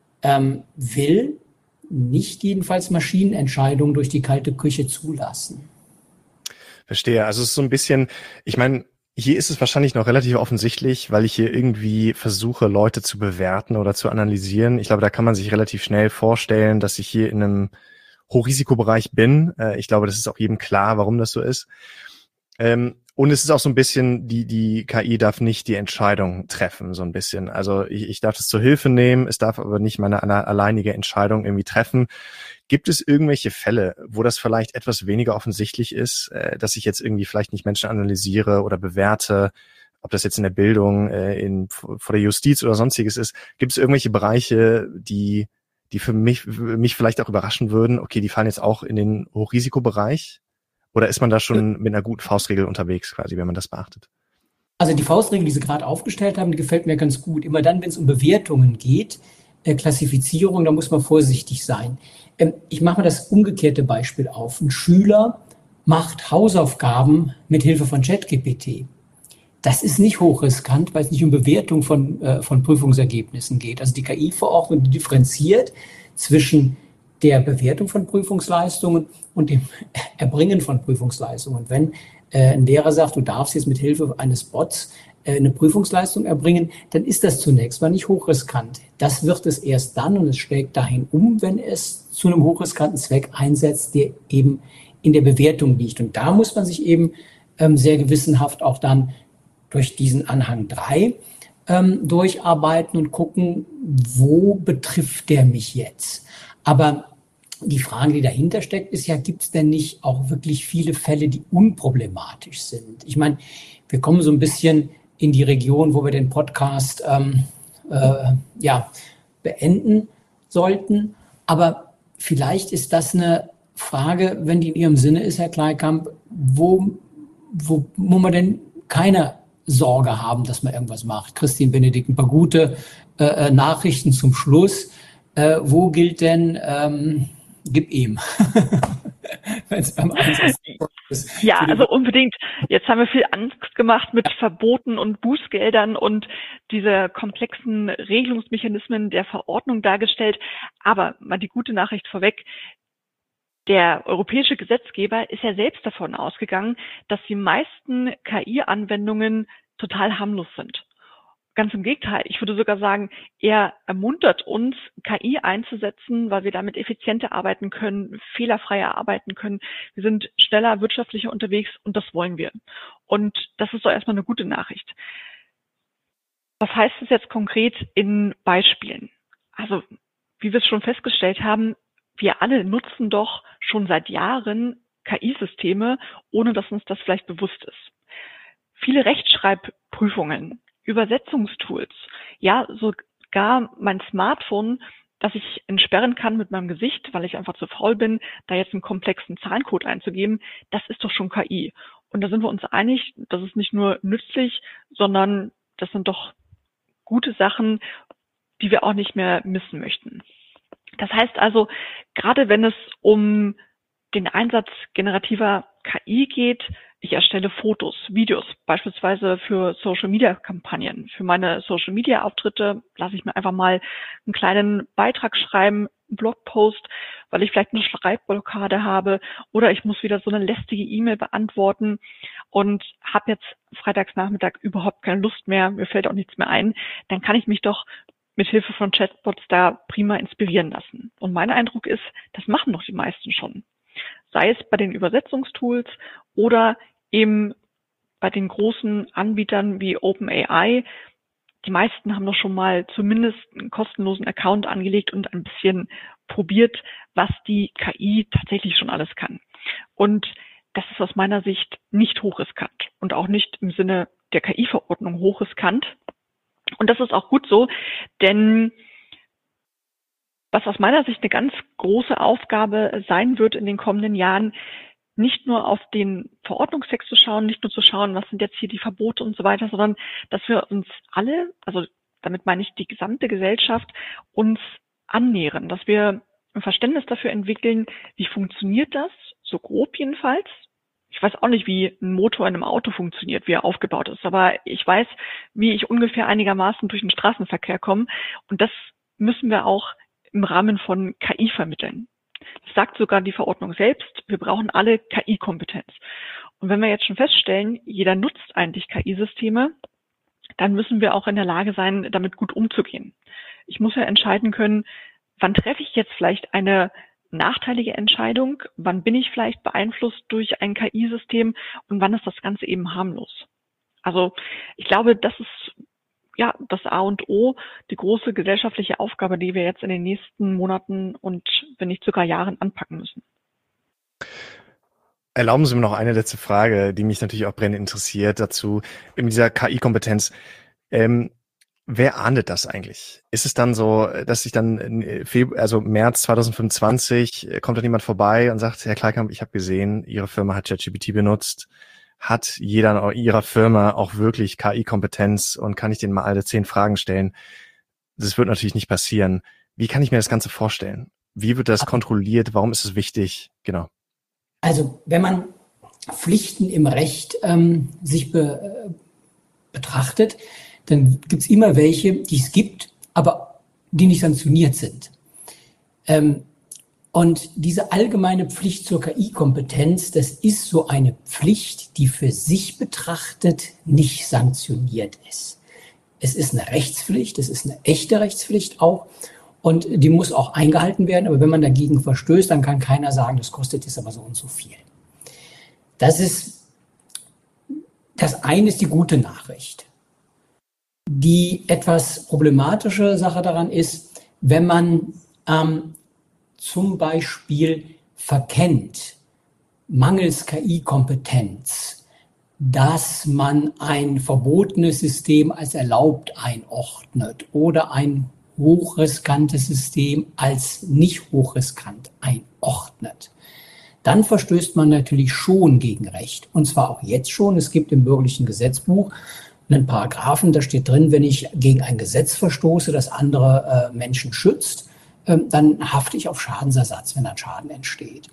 will. Nicht jedenfalls Maschinenentscheidungen durch die kalte Küche zulassen. Verstehe. Also es ist so ein bisschen, ich meine, hier ist es wahrscheinlich noch relativ offensichtlich, weil ich hier irgendwie versuche, Leute zu bewerten oder zu analysieren. Ich glaube, da kann man sich relativ schnell vorstellen, dass ich hier in einem Hochrisikobereich bin. Ich glaube, das ist auch jedem klar, warum das so ist. Und es ist auch so ein bisschen, die KI darf nicht die Entscheidung treffen, so ein bisschen. Also ich darf das zur Hilfe nehmen, es darf aber nicht meine alleinige Entscheidung irgendwie treffen. Gibt es irgendwelche Fälle, wo das vielleicht etwas weniger offensichtlich ist, dass ich jetzt irgendwie vielleicht nicht Menschen analysiere oder bewerte, ob das jetzt in der Bildung, vor der Justiz oder sonstiges ist? Gibt es irgendwelche Bereiche, die für mich vielleicht auch überraschen würden? Okay, die fallen jetzt auch in den Hochrisikobereich? Oder ist man da schon mit einer guten Faustregel unterwegs quasi, wenn man das beachtet? Also die Faustregel, die Sie gerade aufgestellt haben, die gefällt mir ganz gut. Immer dann, wenn es um Bewertungen geht, Klassifizierung, da muss man vorsichtig sein. Ich mache mal das umgekehrte Beispiel auf. Ein Schüler macht Hausaufgaben mit Hilfe von ChatGPT. Das ist nicht hochriskant, weil es nicht um Bewertung von Prüfungsergebnissen geht. Also die KI-Verordnung differenziert zwischen der Bewertung von Prüfungsleistungen und dem Erbringen von Prüfungsleistungen. Wenn ein Lehrer sagt, du darfst jetzt mit Hilfe eines Bots eine Prüfungsleistung erbringen, dann ist das zunächst mal nicht hochriskant. Das wird es erst dann und es schlägt dahin wenn es zu einem hochriskanten Zweck einsetzt, der eben in der Bewertung liegt. Und da muss man sich eben sehr gewissenhaft auch dann durch diesen Anhang 3 durcharbeiten und gucken, wo betrifft der mich jetzt? Aber die Frage, die dahinter steckt, ist ja, gibt es denn nicht auch wirklich viele Fälle, die unproblematisch sind? Ich meine, wir kommen so ein bisschen in die Region, wo wir den Podcast beenden sollten. Aber vielleicht ist das eine Frage, wenn die in Ihrem Sinne ist, Herr Kleikamp, wo man denn keine Sorge haben, dass man irgendwas macht. Christine Benedikt, ein paar gute Nachrichten zum Schluss. Wo gilt denn, gib ihm. als beim Einsatz ist. Ja, also unbedingt. Jetzt haben wir viel Angst gemacht mit Verboten und Bußgeldern und diese komplexen Regelungsmechanismen der Verordnung dargestellt. Aber mal die gute Nachricht vorweg. Der europäische Gesetzgeber ist ja selbst davon ausgegangen, dass die meisten KI-Anwendungen total harmlos sind. Ganz im Gegenteil. Ich würde sogar sagen, er ermuntert uns, KI einzusetzen, weil wir damit effizienter arbeiten können, fehlerfreier arbeiten können. Wir sind schneller, wirtschaftlicher unterwegs und das wollen wir. Und das ist doch erstmal eine gute Nachricht. Was heißt das jetzt konkret in Beispielen? Also, wie wir es schon festgestellt haben, wir alle nutzen doch schon seit Jahren KI-Systeme, ohne dass uns das vielleicht bewusst ist. Viele Rechtschreibprüfungen, Übersetzungstools, ja, sogar mein Smartphone, das ich entsperren kann mit meinem Gesicht, weil ich einfach zu faul bin, da jetzt einen komplexen Zahlencode einzugeben, das ist doch schon KI. Und da sind wir uns einig, das ist nicht nur nützlich, sondern das sind doch gute Sachen, die wir auch nicht mehr missen möchten. Das heißt also, gerade wenn es um den Einsatz generativer KI geht, ich erstelle Fotos, Videos, beispielsweise für Social-Media-Kampagnen. Für meine Social-Media-Auftritte lasse ich mir einfach mal einen kleinen Beitrag schreiben, einen Blogpost, weil ich vielleicht eine Schreibblockade habe oder ich muss wieder so eine lästige E-Mail beantworten und habe jetzt freitagsnachmittag überhaupt keine Lust mehr, mir fällt auch nichts mehr ein. Dann kann ich mich doch mit Hilfe von Chatbots da prima inspirieren lassen. Und mein Eindruck ist, das machen doch die meisten schon. Sei es bei den Übersetzungstools oder eben bei den großen Anbietern wie OpenAI. Die meisten haben doch schon mal zumindest einen kostenlosen Account angelegt und ein bisschen probiert, was die KI tatsächlich schon alles kann. Und das ist aus meiner Sicht nicht hochriskant und auch nicht im Sinne der KI-Verordnung hochriskant. Und das ist auch gut so, denn was aus meiner Sicht eine ganz große Aufgabe sein wird in den kommenden Jahren, nicht nur auf den Verordnungstext zu schauen, nicht nur zu schauen, was sind jetzt hier die Verbote und so weiter, sondern dass wir uns alle, also damit meine ich die gesamte Gesellschaft, uns annähern, dass wir ein Verständnis dafür entwickeln, wie funktioniert das, so grob jedenfalls. Ich weiß auch nicht, wie ein Motor in einem Auto funktioniert, wie er aufgebaut ist, aber ich weiß, wie ich ungefähr einigermaßen durch den Straßenverkehr komme und das müssen wir auch im Rahmen von KI vermitteln. Das sagt sogar die Verordnung selbst, wir brauchen alle KI-Kompetenz. Und wenn wir jetzt schon feststellen, jeder nutzt eigentlich KI-Systeme, dann müssen wir auch in der Lage sein, damit gut umzugehen. Ich muss ja entscheiden können, wann treffe ich jetzt vielleicht eine nachteilige Entscheidung, wann bin ich vielleicht beeinflusst durch ein KI-System und wann ist das Ganze eben harmlos. Also ich glaube, das ist ja das A und O, die große gesellschaftliche Aufgabe, die wir jetzt in den nächsten Monaten und wenn nicht sogar Jahren anpacken müssen. Erlauben Sie mir noch eine letzte Frage, die mich natürlich auch brennend interessiert dazu, in dieser KI-Kompetenz. Wer ahndet das eigentlich? Ist es dann so, dass sich dann März 2025 kommt dann jemand vorbei und sagt, Herr Kleikamp, ich habe gesehen, Ihre Firma hat ChatGPT benutzt. Hat jeder in Ihrer Firma auch wirklich KI-Kompetenz und kann ich denen mal alle 10 Fragen stellen? Das wird natürlich nicht passieren. Wie kann ich mir das Ganze vorstellen? Wie wird das kontrolliert? Warum ist es wichtig? Genau. Also wenn man Pflichten im Recht sich betrachtet, dann gibt es immer welche, die es gibt, aber die nicht sanktioniert sind. Und diese allgemeine Pflicht zur KI-Kompetenz, das ist so eine Pflicht, die für sich betrachtet nicht sanktioniert ist. Es ist eine Rechtspflicht, es ist eine echte Rechtspflicht auch und die muss auch eingehalten werden. Aber wenn man dagegen verstößt, dann kann keiner sagen, das kostet jetzt aber so und so viel. Das eine ist die gute Nachricht. Die etwas problematische Sache daran ist, wenn man zum Beispiel verkennt, mangels KI-Kompetenz, dass man ein verbotenes System als erlaubt einordnet oder ein hochriskantes System als nicht hochriskant einordnet, dann verstößt man natürlich schon gegen Recht. Und zwar auch jetzt schon. Es gibt im bürgerlichen Gesetzbuch einen Paragraphen, da steht drin, wenn ich gegen ein Gesetz verstoße, das andere Menschen schützt, dann hafte ich auf Schadensersatz, wenn dann Schaden entsteht.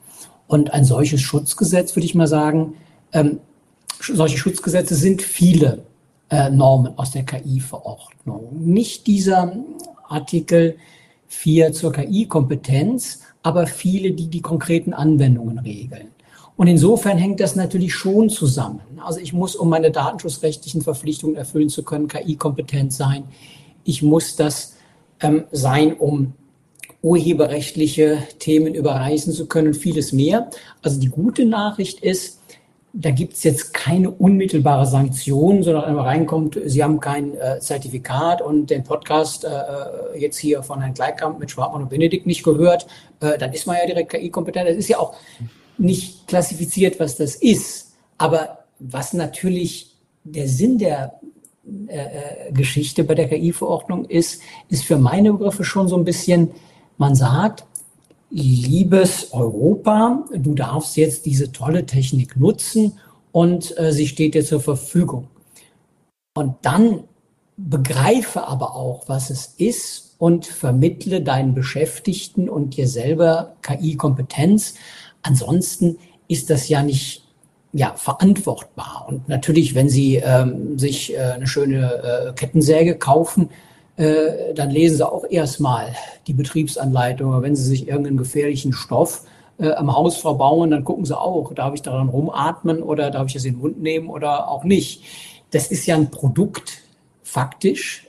Und ein solches Schutzgesetz, würde ich mal sagen, solche Schutzgesetze sind viele Normen aus der KI-Verordnung. Nicht dieser Artikel 4 zur KI-Kompetenz, aber viele, die die konkreten Anwendungen regeln. Und insofern hängt das natürlich schon zusammen. Also ich muss, um meine datenschutzrechtlichen Verpflichtungen erfüllen zu können, KI-kompetent sein. Ich muss das sein, um urheberrechtliche Themen überreißen zu können und vieles mehr. Also die gute Nachricht ist, da gibt es jetzt keine unmittelbare Sanktion, sondern wenn man reinkommt, Sie haben kein Zertifikat und den Podcast jetzt hier von Herrn Gleikamp mit Schwartmann und Benedikt nicht gehört, dann ist man ja direkt KI-kompetent. Das ist ja auch nicht klassifiziert, was das ist. Aber was natürlich der Sinn der Geschichte bei der KI-Verordnung ist für meine Begriffe schon so ein bisschen, man sagt, liebes Europa, du darfst jetzt diese tolle Technik nutzen und sie steht dir zur Verfügung. Und dann begreife aber auch, was es ist und vermittle deinen Beschäftigten und dir selber KI-Kompetenz. Ansonsten ist das ja nicht verantwortbar. Und natürlich, wenn Sie sich eine schöne Kettensäge kaufen, dann lesen Sie auch erstmal die Betriebsanleitung. Wenn Sie sich irgendeinen gefährlichen Stoff am Haus verbauen, dann gucken Sie auch, darf ich daran rumatmen oder darf ich es in den Mund nehmen oder auch nicht. Das ist ja ein Produkt, faktisch,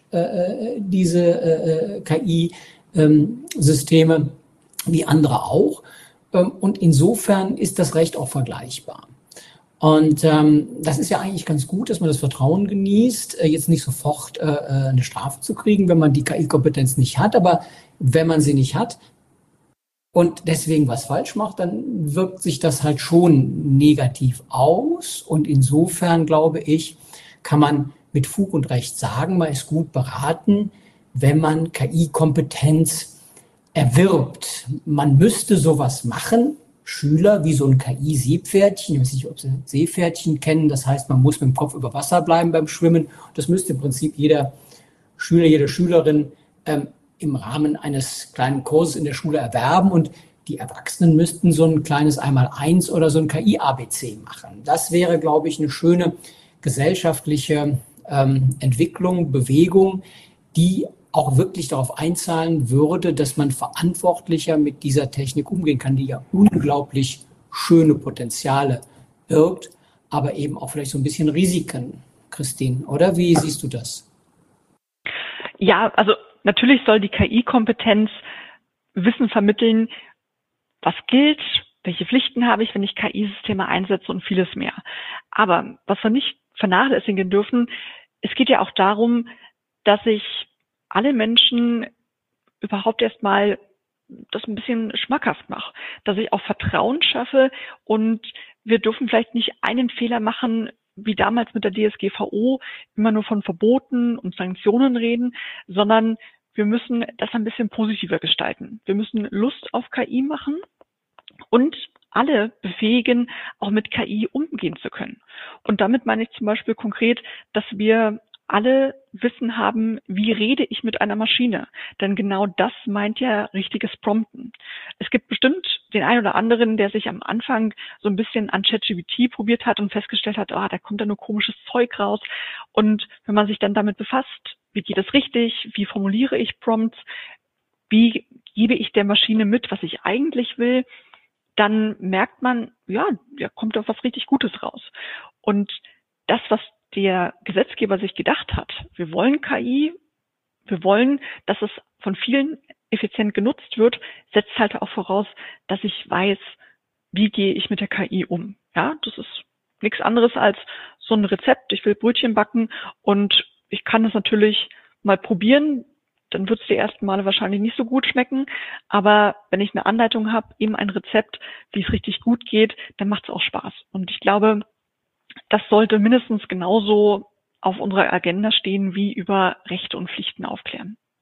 diese KI-Systeme, wie andere auch. Und insofern ist das Recht auch vergleichbar. Und das ist ja eigentlich ganz gut, dass man das Vertrauen genießt, jetzt nicht sofort eine Strafe zu kriegen, wenn man die KI-Kompetenz nicht hat. Aber wenn man sie nicht hat und deswegen was falsch macht, dann wirkt sich das halt schon negativ aus. Und insofern, glaube ich, kann man mit Fug und Recht sagen, man ist gut beraten, wenn man KI-Kompetenz erwirbt. Man müsste sowas machen, Schüler wie so ein KI-Seepferdchen. Ich weiß nicht, ob Sie Seepferdchen kennen. Das heißt, man muss mit dem Kopf über Wasser bleiben beim Schwimmen. Das müsste im Prinzip jeder Schüler, jede Schülerin im Rahmen eines kleinen Kurses in der Schule erwerben. Und die Erwachsenen müssten so ein kleines Einmaleins oder so ein KI-ABC machen. Das wäre, glaube ich, eine schöne gesellschaftliche Entwicklung, Bewegung, die auch wirklich darauf einzahlen würde, dass man verantwortlicher mit dieser Technik umgehen kann, die ja unglaublich schöne Potenziale birgt, aber eben auch vielleicht so ein bisschen Risiken, Christine, oder? Wie siehst du das? Ja, also natürlich soll die KI-Kompetenz Wissen vermitteln, was gilt, welche Pflichten habe ich, wenn ich KI-Systeme einsetze und vieles mehr. Aber was wir nicht vernachlässigen dürfen, es geht ja auch darum, dass ich alle Menschen überhaupt erstmal das ein bisschen schmackhaft mache, dass ich auch Vertrauen schaffe und wir dürfen vielleicht nicht einen Fehler machen, wie damals mit der DSGVO, immer nur von Verboten und Sanktionen reden, sondern wir müssen das ein bisschen positiver gestalten. Wir müssen Lust auf KI machen und alle befähigen, auch mit KI umgehen zu können. Und damit meine ich zum Beispiel konkret, dass wir alle Wissen haben, wie rede ich mit einer Maschine. Denn genau das meint ja richtiges Prompten. Es gibt bestimmt den einen oder anderen, der sich am Anfang so ein bisschen an ChatGPT probiert hat und festgestellt hat, da kommt da nur komisches Zeug raus. Und wenn man sich dann damit befasst, wie geht es richtig, wie formuliere ich Prompts, wie gebe ich der Maschine mit, was ich eigentlich will, dann merkt man, ja, da kommt doch was richtig Gutes raus. Und das, was der Gesetzgeber sich gedacht hat, wir wollen KI, wir wollen, dass es von vielen effizient genutzt wird, setzt halt auch voraus, dass ich weiß, wie gehe ich mit der KI um. Ja, das ist nichts anderes als so ein Rezept. Ich will Brötchen backen und ich kann es natürlich mal probieren, dann wird es die ersten Male wahrscheinlich nicht so gut schmecken. Aber wenn ich eine Anleitung habe, eben ein Rezept, wie es richtig gut geht, dann macht es auch Spaß. Und ich glaube, das sollte mindestens genauso auf unserer Agenda stehen, wie über Rechte und Pflichten aufklären.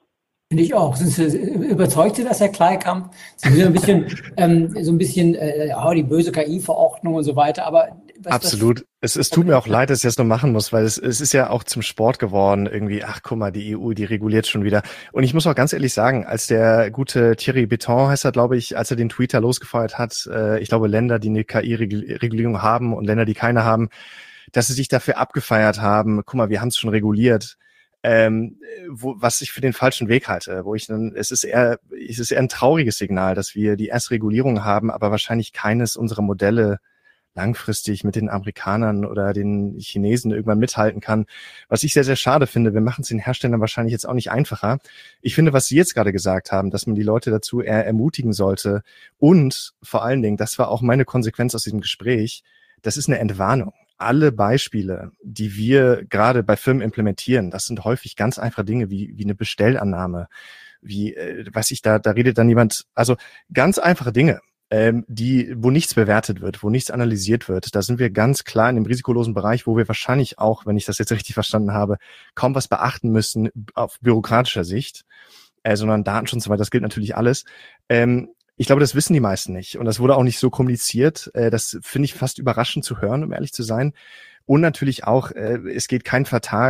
Finde ich auch. Überzeugt Sie das, Herr Kleikamp? Sie sind so ein bisschen, die böse KI-Verordnung und so weiter, aber Absolut. Es tut mir auch leid, dass ich das noch machen muss, weil es ist ja auch zum Sport geworden irgendwie. Ach, guck mal, die EU, die reguliert schon wieder. Und ich muss auch ganz ehrlich sagen, als der gute Thierry Breton heißt er, glaube ich, als er den Tweet da losgefeuert hat, ich glaube, Länder, die eine KI-Regulierung haben und Länder, die keine haben, dass sie sich dafür abgefeiert haben. Guck mal, wir haben es schon reguliert. Was ich für den falschen Weg halte, es ist eher ein trauriges Signal, dass wir die erste Regulierung haben, aber wahrscheinlich keines unserer Modelle langfristig mit den Amerikanern oder den Chinesen irgendwann mithalten kann. Was ich sehr, sehr schade finde, wir machen es den Herstellern wahrscheinlich jetzt auch nicht einfacher. Ich finde, was Sie jetzt gerade gesagt haben, dass man die Leute dazu eher ermutigen sollte und vor allen Dingen, das war auch meine Konsequenz aus diesem Gespräch, das ist eine Entwarnung. Alle Beispiele, die wir gerade bei Firmen implementieren, das sind häufig ganz einfache Dinge wie eine Bestellannahme, da redet dann jemand, also ganz einfache Dinge, wo nichts bewertet wird, wo nichts analysiert wird. Da sind wir ganz klar in dem risikolosen Bereich, wo wir wahrscheinlich auch, wenn ich das jetzt richtig verstanden habe, kaum was beachten müssen auf bürokratischer Sicht, sondern Datenschutz und so weiter, das gilt natürlich alles. Ich glaube, das wissen die meisten nicht und das wurde auch nicht so kommuniziert. Das finde ich fast überraschend zu hören, um ehrlich zu sein. Und natürlich auch, es vergeht kein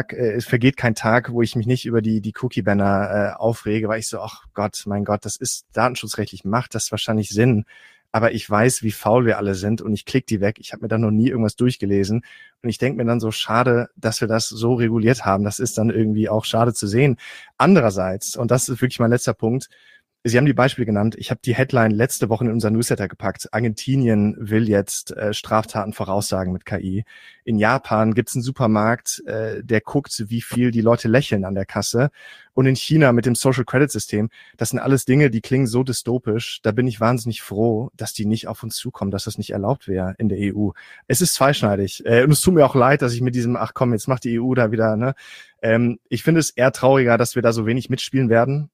Tag, wo ich mich nicht über die Cookie-Banner aufrege, weil ich so, ach Gott, mein Gott, das ist datenschutzrechtlich, macht das wahrscheinlich Sinn. Aber ich weiß, wie faul wir alle sind und ich klicke die weg. Ich habe mir da noch nie irgendwas durchgelesen. Und ich denke mir dann so, schade, dass wir das so reguliert haben. Das ist dann irgendwie auch schade zu sehen. Andererseits, und das ist wirklich mein letzter Punkt, Sie haben die Beispiele genannt. Ich habe die Headline letzte Woche in unser Newsletter gepackt. Argentinien will jetzt Straftaten voraussagen mit KI. In Japan gibt es einen Supermarkt, der guckt, wie viel die Leute lächeln an der Kasse. Und in China mit dem Social Credit System. Das sind alles Dinge, die klingen so dystopisch. Da bin ich wahnsinnig froh, dass die nicht auf uns zukommen, dass das nicht erlaubt wäre in der EU. Es ist zweischneidig. Und es tut mir auch leid, dass ich mit diesem, ach komm, jetzt macht die EU da wieder, ne? Ich finde es eher trauriger, dass wir da so wenig mitspielen werden.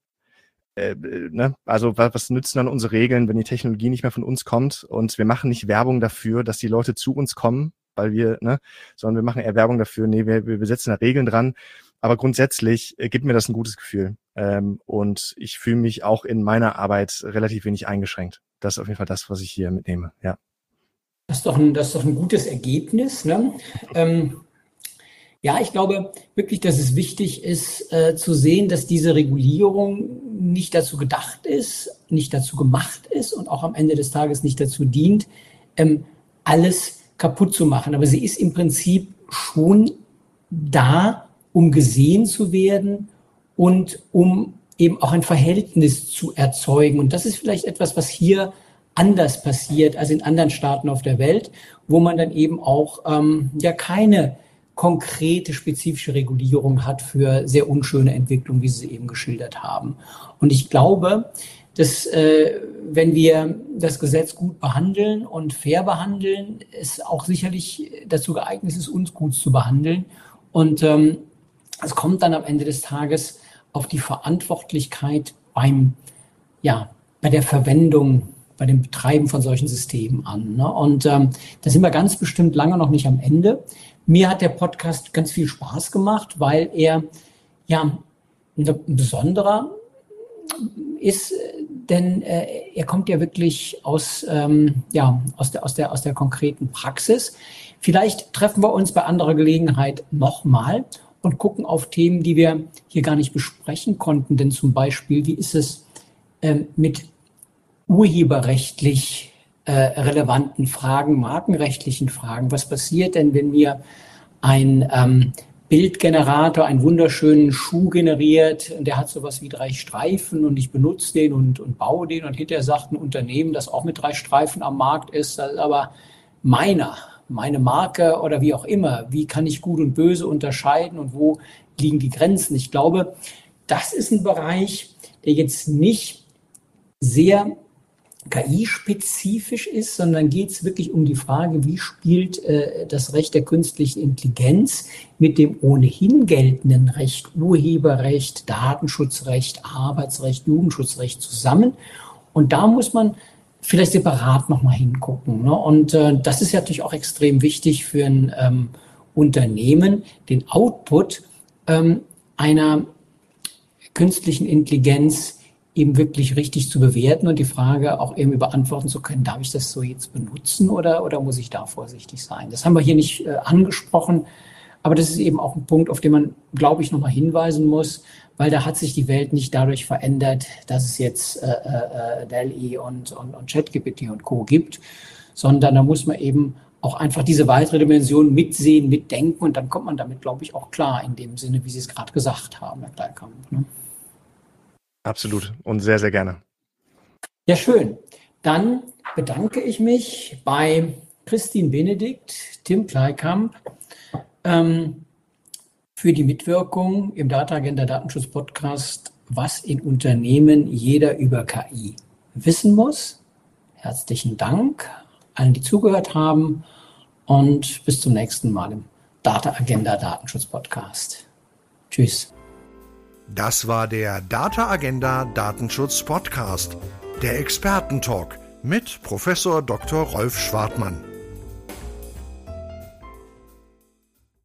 Also was nützen dann unsere Regeln, wenn die Technologie nicht mehr von uns kommt und wir machen nicht Werbung dafür, dass die Leute zu uns kommen, sondern wir machen eher Werbung dafür, wir setzen da Regeln dran, aber grundsätzlich gibt mir das ein gutes Gefühl und ich fühle mich auch in meiner Arbeit relativ wenig eingeschränkt. Das ist auf jeden Fall das, was ich hier mitnehme, ja. Das ist doch ein gutes Ergebnis, ne? Ja, ich glaube wirklich, dass es wichtig ist, zu sehen, dass diese Regulierung nicht dazu gedacht ist, nicht dazu gemacht ist und auch am Ende des Tages nicht dazu dient, alles kaputt zu machen. Aber sie ist im Prinzip schon da, um gesehen zu werden und um eben auch ein Verhältnis zu erzeugen. Und das ist vielleicht etwas, was hier anders passiert als in anderen Staaten auf der Welt, wo man dann eben auch keine konkrete, spezifische Regulierung hat für sehr unschöne Entwicklungen, wie Sie eben geschildert haben. Und ich glaube, dass wenn wir das Gesetz gut behandeln und fair behandeln, es auch sicherlich dazu geeignet ist, uns gut zu behandeln. Und es kommt dann am Ende des Tages auf die Verantwortlichkeit bei der Verwendung, bei dem Betreiben von solchen Systemen an. Ne? Und da sind wir ganz bestimmt lange noch nicht am Ende. Mir hat der Podcast ganz viel Spaß gemacht, weil er ein besonderer ist, denn er kommt ja wirklich aus der konkreten Praxis. Vielleicht treffen wir uns bei anderer Gelegenheit nochmal und gucken auf Themen, die wir hier gar nicht besprechen konnten. Denn zum Beispiel, wie ist es mit urheberrechtlich relevanten Fragen, markenrechtlichen Fragen? Was passiert denn, wenn mir ein Bildgenerator einen wunderschönen Schuh generiert und der hat sowas wie 3 Streifen und ich benutze den und baue den und hinterher sagt ein Unternehmen, das auch mit 3 Streifen am Markt ist, das ist aber meine Marke oder wie auch immer. Wie kann ich Gut und Böse unterscheiden und wo liegen die Grenzen? Ich glaube, das ist ein Bereich, der jetzt nicht sehr KI-spezifisch ist, sondern geht es wirklich um die Frage, wie spielt das Recht der künstlichen Intelligenz mit dem ohnehin geltenden Recht, Urheberrecht, Datenschutzrecht, Arbeitsrecht, Jugendschutzrecht zusammen. Und da muss man vielleicht separat nochmal hingucken. Ne? Und das ist ja natürlich auch extrem wichtig für ein Unternehmen, den Output einer künstlichen Intelligenz eben wirklich richtig zu bewerten und die Frage auch eben beantworten zu können, darf ich das so jetzt benutzen oder muss ich da vorsichtig sein? Das haben wir hier nicht angesprochen, aber das ist eben auch ein Punkt, auf den man, glaube ich, nochmal hinweisen muss, weil da hat sich die Welt nicht dadurch verändert, dass es jetzt DALL-E und ChatGPT und Co. gibt, sondern da muss man eben auch einfach diese weitere Dimension mitsehen, mitdenken und dann kommt man damit, glaube ich, auch klar in dem Sinne, wie Sie es gerade gesagt haben, Herr Kleinkamp. Ne? Absolut und sehr, sehr gerne. Ja, schön. Dann bedanke ich mich bei Christine Benedikt, Tim Kleinkamp für die Mitwirkung im Data Agenda Datenschutz Podcast, was in Unternehmen jeder über KI wissen muss. Herzlichen Dank allen, die zugehört haben und bis zum nächsten Mal im Data Agenda Datenschutz Podcast. Tschüss. Das war der Data Agenda Datenschutz Podcast, der Expertentalk mit Professor Dr. Rolf Schwartmann.